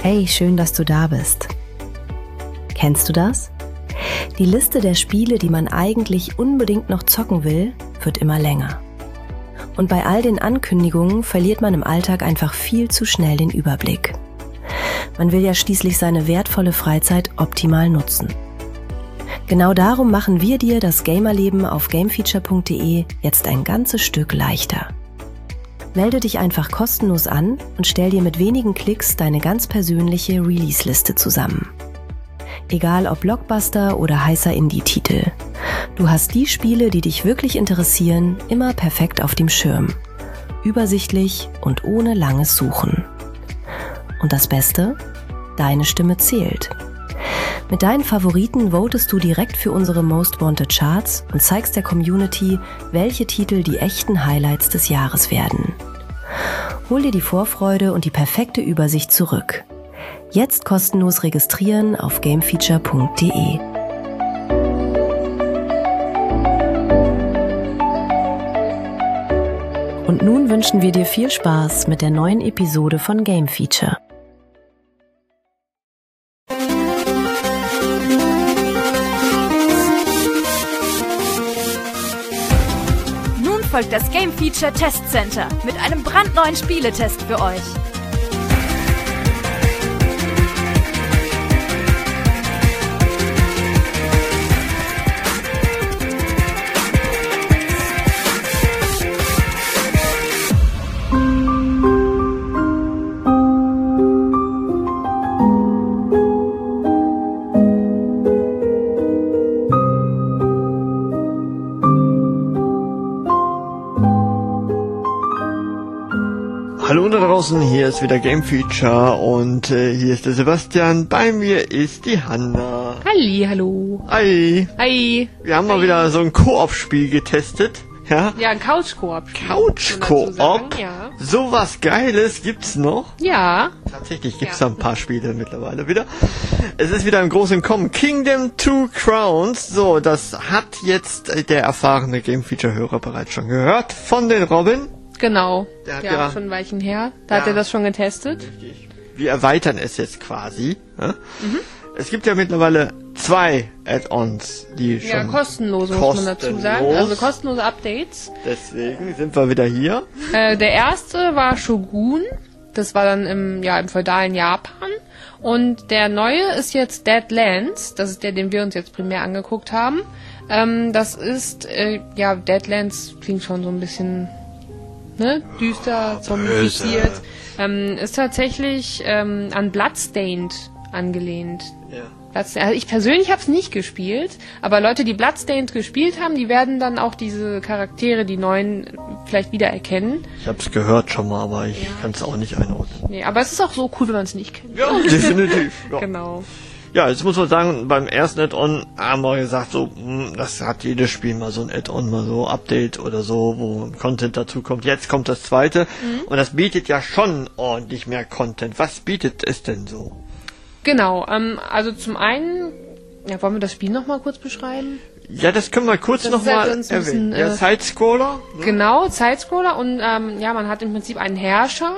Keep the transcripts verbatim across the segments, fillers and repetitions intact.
Hey, schön, dass du da bist. Kennst du das? Die Liste der Spiele, die man eigentlich unbedingt noch zocken will, wird immer länger. Und bei all den Ankündigungen verliert man im Alltag einfach viel zu schnell den Überblick. Man will ja schließlich seine wertvolle Freizeit optimal nutzen. Genau darum machen wir dir das Gamerleben auf gamefeature punkt de jetzt ein ganzes Stück leichter. Melde dich einfach kostenlos an und stell dir mit wenigen Klicks deine ganz persönliche Release-Liste zusammen. Egal ob Blockbuster oder heißer Indie-Titel. Du hast die Spiele, die dich wirklich interessieren, immer perfekt auf dem Schirm. Übersichtlich und ohne langes Suchen. Und das Beste? Deine Stimme zählt. Mit deinen Favoriten votest du direkt für unsere Most Wanted Charts und zeigst der Community, welche Titel die echten Highlights des Jahres werden. Hol dir die Vorfreude und die perfekte Übersicht zurück. Jetzt kostenlos registrieren auf gamefeature punkt de. Und nun wünschen wir dir viel Spaß mit der neuen Episode von Game Feature. Folgt das Game Feature Test Center mit einem brandneuen Spieletest für euch. Hallo da draußen, hier ist wieder Game Feature und äh, hier ist der Sebastian. Bei mir ist die Hanna. Halli, hallo. Hi. Hi. Wir haben Hi. mal wieder so ein Koop-Spiel getestet. Ja, ja ein Couch-Koop. Couch-Koop? Ja. So was Geiles gibt's noch. Ja. Tatsächlich gibt's ja. da ein paar Spiele mittlerweile wieder. Es ist wieder im großen Kommen. Kingdom Two Crowns. So, das hat jetzt der erfahrene Game Feature-Hörer bereits schon gehört von den Robin. Genau, der hat ja, ja schon ein Weilchen her. Da ja, hat er das schon getestet. Richtig. Wir erweitern es jetzt quasi. Ja? Mhm. Es gibt ja mittlerweile zwei Add-ons, die schon ja, kostenlose, muss man dazu sagen. Also kostenlose Updates. Deswegen sind wir wieder hier. Äh, der erste war Shogun. Das war dann im, ja, im feudalen Japan. Und der neue ist jetzt Deadlands. Das ist der, den wir uns jetzt primär angeguckt haben. Ähm, das ist, äh, ja, Deadlands klingt schon so ein bisschen... Ne? Düster, zombifiziert. Ähm, ist tatsächlich ähm, an Bloodstained angelehnt. Ja. Bloodstained, also ich persönlich habe es nicht gespielt, aber Leute, die Bloodstained gespielt haben, die werden dann auch diese Charaktere, die neuen, vielleicht wiedererkennen. Ich habe es gehört schon mal, aber ich ja. kann es auch nicht einordnen. Nee, aber es ist auch so cool, wenn man es nicht kennt. Ja, definitiv. Ja. Genau. Ja, jetzt muss man sagen, beim ersten Add-on haben wir gesagt, so, das hat jedes Spiel mal so ein Add-on, mal so Update oder so, wo Content dazu kommt. Jetzt kommt das zweite mhm. und das bietet ja schon ordentlich mehr Content. Was bietet es denn so? Genau, ähm, also zum einen, ja, wollen wir das Spiel nochmal kurz beschreiben? Ja, das können wir kurz nochmal halt erwähnen. Ja, Sidescroller. Ne? Genau, Sidescroller und ähm, ja, man hat im Prinzip einen Herrscher.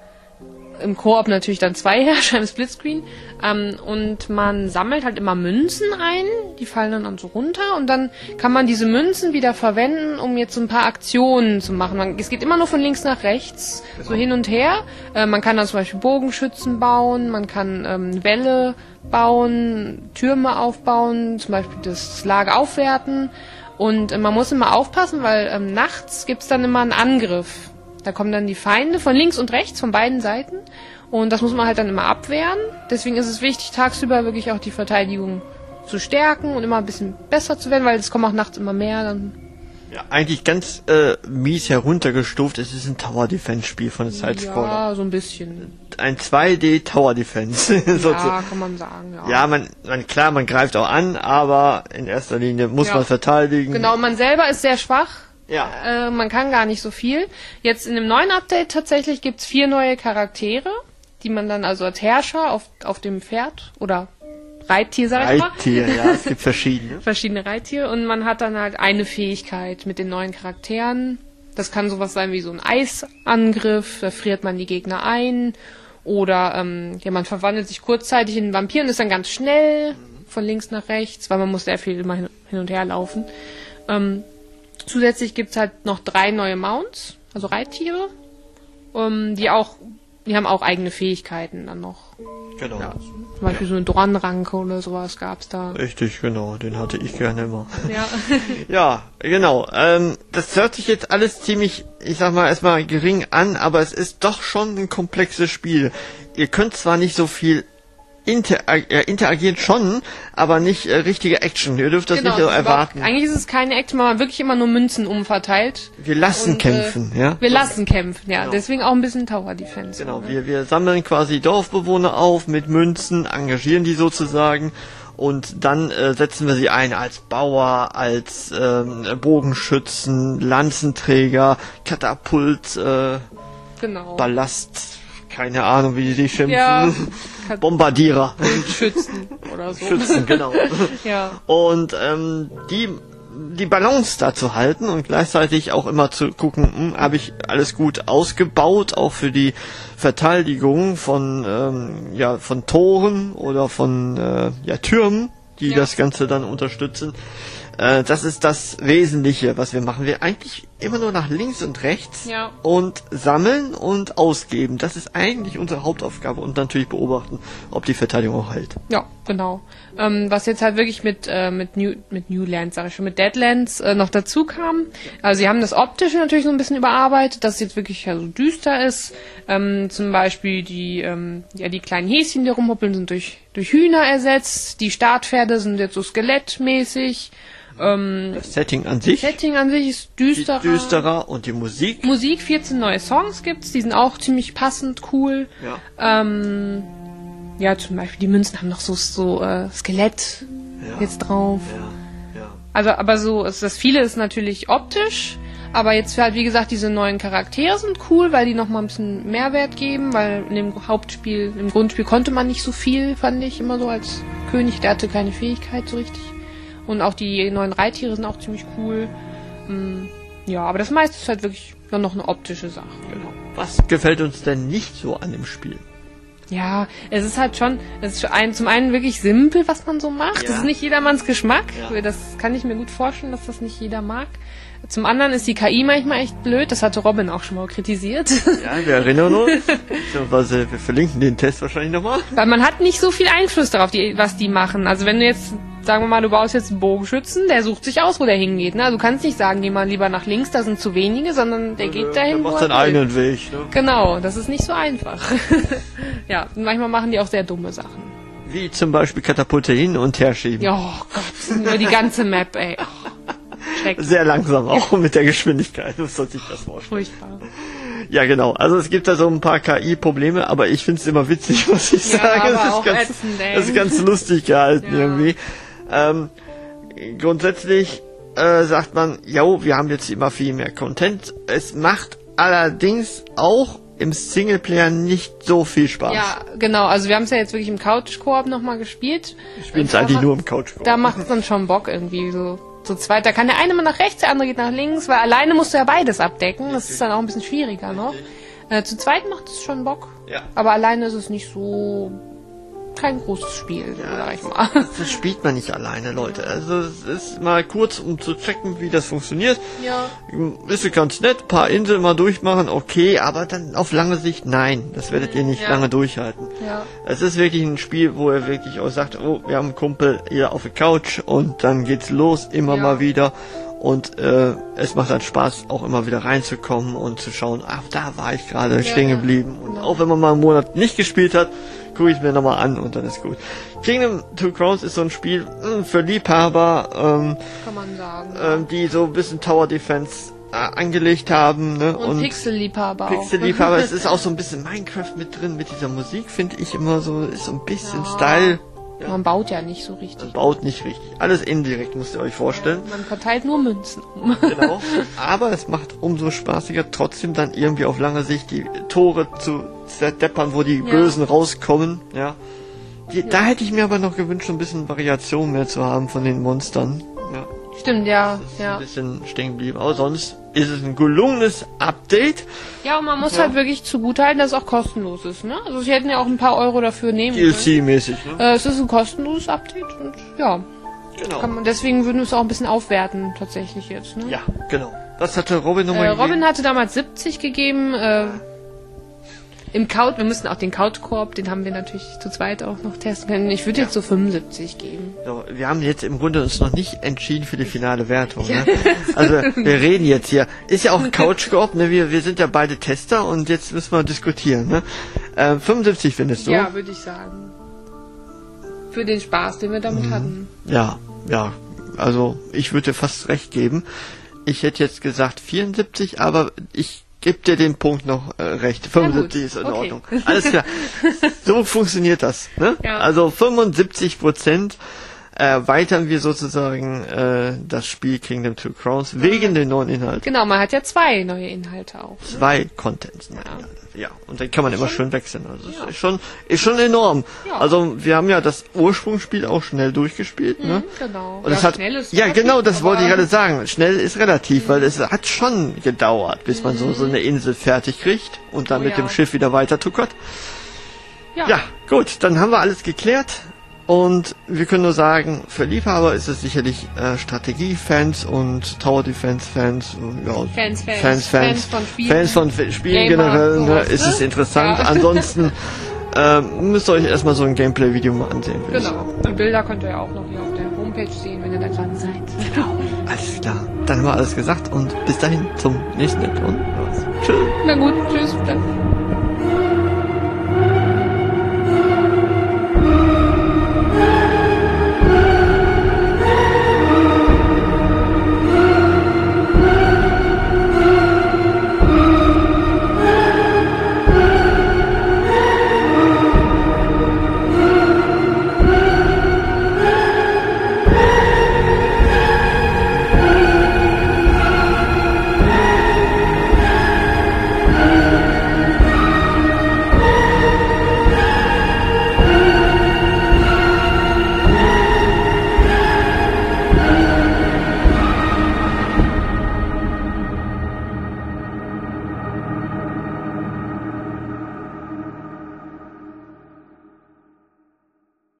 Im Koop natürlich dann zwei Herrscher im Splitscreen. Ähm, und man sammelt halt immer Münzen ein, die fallen dann, dann so runter und dann kann man diese Münzen wieder verwenden, um jetzt so ein paar Aktionen zu machen. Man, es geht immer nur von links nach rechts, genau. so hin und her. Äh, man kann dann zum Beispiel Bogenschützen bauen, man kann ähm, Wälle bauen, Türme aufbauen, zum Beispiel das Lager aufwerten. Und äh, man muss immer aufpassen, weil ähm, nachts gibt's dann immer einen Angriff. Da kommen dann die Feinde von links und rechts, von beiden Seiten. Und das muss man halt dann immer abwehren. Deswegen ist es wichtig, tagsüber wirklich auch die Verteidigung zu stärken und immer ein bisschen besser zu werden, weil es kommen auch nachts immer mehr. Dann ja, eigentlich ganz äh, mies heruntergestuft. Es ist ein Tower-Defense-Spiel von Sidescroller. Ja, so ein bisschen. Ein zwei D Tower-Defense. Ja, kann man sagen, ja. Ja, man, man, klar, man greift auch an, aber in erster Linie muss ja. man verteidigen. Genau, man selber ist sehr schwach. Ja. Äh, man kann gar nicht so viel. Jetzt in dem neuen Update tatsächlich gibt's vier neue Charaktere, die man dann also als Herrscher auf, auf dem Pferd oder Reittier, sag ich mal. Reittier, ja, es gibt verschiedene. verschiedene Reittiere und man hat dann halt eine Fähigkeit mit den neuen Charakteren. Das kann sowas sein wie so ein Eisangriff, da friert man die Gegner ein. Oder ähm, ja, man verwandelt sich kurzzeitig in einen Vampir und ist dann ganz schnell von links nach rechts, weil man muss sehr viel immer hin, hin und her laufen. Ähm, zusätzlich gibt's halt noch drei neue Mounts, also Reittiere, ähm, die auch, die haben auch eigene Fähigkeiten dann noch. Genau. Ja, zum Beispiel so eine Dornranke oder sowas gab's da. Richtig, genau, den hatte ich gerne immer. Ja, Ja, genau. Ähm, das hört sich jetzt alles ziemlich, ich sag mal, erstmal gering an, aber es ist doch schon ein komplexes Spiel. Ihr könnt zwar nicht so viel interag äh, interagieren schon, aber nicht äh, richtige Action. Ihr dürft das genau, nicht so das ist erwarten. überhaupt- Eigentlich ist es keine Action, weil man wirklich immer nur Münzen umverteilt. Wir lassen Und, kämpfen, äh, ja? Wir lassen kämpfen, ja. Genau. Deswegen auch ein bisschen Tower Defense. Genau, ne? wir, wir sammeln quasi Dorfbewohner auf mit Münzen, engagieren die sozusagen und dann äh, setzen wir sie ein als Bauer, als ähm, Bogenschützen, Lanzenträger, Katapult, äh, Genau. Ballast, keine Ahnung, wie die sich schimpfen, Ja. Bombardierer, Schützen oder so. Schützen, genau. Ja. Und ähm, die die Balance da zu halten und gleichzeitig auch immer zu gucken, hm, habe ich alles gut ausgebaut, auch für die Verteidigung von ähm, ja von Toren oder von äh, ja Türmen, die Ja. das Ganze dann unterstützen. Äh, das ist das Wesentliche, was wir machen. Wir eigentlich immer nur nach links und rechts Ja. und sammeln und ausgeben. Das ist eigentlich unsere Hauptaufgabe und natürlich beobachten, ob die Verteidigung auch hält. Ja, genau. Ähm, was jetzt halt wirklich mit äh, mit New mit Newlands, sag ich schon, mit Deadlands äh, noch dazu kam. Also sie haben das Optische natürlich so ein bisschen überarbeitet, dass es jetzt wirklich ja so düster ist. Ähm, zum Beispiel die ähm, ja die kleinen Häschen, die rumhoppeln, sind durch durch Hühner ersetzt. Die Startpferde sind jetzt so skelettmäßig. Ähm, Das Setting an sich Setting an sich ist düsterer. düsterer und die Musik. Musik, vierzehn neue Songs gibt's, die sind auch ziemlich passend, cool. Ja. Ähm, ja, zum Beispiel die Münzen haben noch so, so äh, Skelett Ja. jetzt drauf. Ja, ja. Also, aber so, ist das viele ist natürlich optisch, aber jetzt halt, wie gesagt, diese neuen Charaktere sind cool, weil die nochmal ein bisschen Mehrwert geben, weil in dem Hauptspiel, im Grundspiel konnte man nicht so viel, fand ich immer so als König, der hatte keine Fähigkeit so richtig. Und auch die neuen Reittiere sind auch ziemlich cool. Mm, Ja, aber das meiste ist halt wirklich dann noch eine optische Sache. Genau. Was gefällt uns denn nicht so an dem Spiel? Ja, es ist halt schon, es ist für einen, zum einen wirklich simpel, was man so macht. Ja. Das ist nicht jedermanns Geschmack. Ja. Das kann ich mir gut vorstellen, dass das nicht jeder mag. Zum anderen ist die K I manchmal echt blöd. Das hatte Robin auch schon mal kritisiert. Ja, wir erinnern uns. Beziehungsweise wir verlinken den Test wahrscheinlich nochmal. Weil man hat nicht so viel Einfluss darauf, die, was die machen. Also wenn du jetzt, sagen wir mal, du baust jetzt einen Bogenschützen, der sucht sich aus, wo der hingeht. Ne? Also du kannst nicht sagen, geh mal lieber nach links, da sind zu wenige, sondern der geht dahin, Der wo macht er seinen will. eigenen Weg. Ne? Genau, das ist nicht so einfach. Ja, und manchmal machen die auch sehr dumme Sachen. Wie zum Beispiel Katapulte hin und her schieben. Ja, oh Gott, über die ganze Map, ey. Oh, schrecklich. Sehr langsam auch mit der Geschwindigkeit. Das soll sich das vorstellen. Furchtbar. Ja, genau. Also es gibt da so ein paar K I-Probleme, aber ich finde es immer witzig, muss ich Ja, sagen. aber Es ist auch ganz, ätzend, ey. das ist ganz lustig gehalten Ja. irgendwie. Ähm, grundsätzlich äh, sagt man, jo, wir haben jetzt immer viel mehr Content. Es macht allerdings auch im Singleplayer nicht so viel Spaß. Ja, genau. Also wir haben es ja jetzt wirklich im Couch-Koop nochmal gespielt. Ich spiele es Da eigentlich macht- nur im Couch. Da macht es dann schon Bock irgendwie so. Zu zweit, da kann der eine mal nach rechts, der andere geht nach links, weil alleine musst du ja beides abdecken. Das ist dann auch ein bisschen schwieriger noch. Äh, zu zweit macht es schon Bock. Ja. Aber alleine ist es nicht so kein großes Spiel, sag ich mal. Das spielt man nicht alleine, Leute. Also es ist mal kurz, um zu checken, wie das funktioniert. Ja. Ist ganz nett, paar Inseln mal durchmachen, okay, aber dann auf lange Sicht, nein, das werdet ihr nicht Ja. lange durchhalten. Ja. Es ist wirklich ein Spiel, wo er wirklich auch sagt, oh, wir haben einen Kumpel hier auf der Couch und dann geht's los, immer Ja. mal wieder. Und äh, es macht dann Spaß, auch immer wieder reinzukommen und zu schauen, ach, da war ich gerade Ja, stehen ja. geblieben. Und Genau. auch wenn man mal einen Monat nicht gespielt hat, gucke ich mir nochmal an und dann ist gut. Kingdom Two Crowns ist so ein Spiel mh, für Liebhaber, ähm, Kann man sagen. ähm, die so ein bisschen Tower Defense äh, angelegt haben. Ne? Und, Pixel-Liebhaber auch. Pixel-Liebhaber, es ist auch so ein bisschen Minecraft mit drin, mit dieser Musik, finde ich immer so, ist so ein bisschen Ja. Style. Man baut ja nicht so richtig. Baut nicht richtig. Alles indirekt, müsst ihr euch vorstellen. Man verteilt nur Münzen um. Genau. Aber es macht umso spaßiger, trotzdem dann irgendwie auf lange Sicht die Tore zu zerdeppern, wo die Ja. Bösen rauskommen. Ja. Die, Da hätte ich mir aber noch gewünscht, so ein bisschen Variation mehr zu haben von den Monstern. Ja. Stimmt, ja, Das ist ja. ein bisschen stehen geblieben. Aber sonst ist es ein gelungenes Update. Ja, und man muss Ja. halt wirklich zugutehalten, dass es auch kostenlos ist, ne? Also sie hätten ja auch ein paar Euro dafür nehmen D L können. C-mäßig, ne? Äh, es ist ein kostenloses Update und ja, Genau. kann man, deswegen würden wir es auch ein bisschen aufwerten tatsächlich jetzt, ne? Ja, genau. Was hatte Robin nochmal Äh, gegeben? Robin hatte damals siebzig gegeben, äh, im Couch, wir mussten auch den Couchkorb, den haben wir natürlich zu zweit auch noch testen können. Ich würde jetzt so fünfundsiebzig geben. So, wir haben jetzt im Grunde uns noch nicht entschieden für die finale Wertung. Ne? Also wir reden jetzt hier. Ist ja auch ein Couch-Koop, ne? Wir, wir sind ja beide Tester und jetzt müssen wir diskutieren. Ne? Äh, fünfundsiebzig findest du? Ja, würde ich sagen. Für den Spaß, den wir damit Mhm. hatten. Ja, ja. Also ich würde fast recht geben. Ich hätte jetzt gesagt vierundsiebzig, aber ich gebe dir den Punkt noch äh, recht. fünfundsiebzig ist in Okay. Ordnung. Alles klar. So funktioniert das. Ne? Ja. Also fünfundsiebzig Prozent erweitern wir sozusagen äh, das Spiel Kingdom Two Crowns wegen den neuen Inhalten. Genau, man hat ja zwei neue Inhalte auch. Zwei Contents. Ja. Ja, und dann kann man immer schön wechseln. Also Ja. das ist schon, ist schon enorm. Ja. Also wir haben ja das Ursprungsspiel auch schnell durchgespielt. Ne? Genau. Und es hat, schnell ist ja relativ, genau, das wollte ich aber- gerade sagen. Schnell ist relativ, weil es hat schon gedauert, bis man so, so eine Insel fertig kriegt und dann Oh mit ja. dem Schiff wieder weiter tuckert. Ja. Ja, gut, dann haben wir alles geklärt. Und wir können nur sagen, für Liebhaber ist es sicherlich äh, Strategie-Fans und Tower Defense-Fans, ja, Fans, Fans. Fans, Fans, Fans von Spielen. Fans von F- Spielen Gamer, generell, ne, sowas, ist ne? es interessant. Ja. Ansonsten ähm, müsst ihr euch erstmal so ein Gameplay-Video mal ansehen. würde ich Genau. sagen. Und Bilder könnt ihr ja auch noch hier auf der Homepage sehen, wenn ihr da dran seid. Genau. Alles klar, dann haben wir alles gesagt und bis dahin zum nächsten Add-on. Tschüss. Na gut, tschüss. Dann.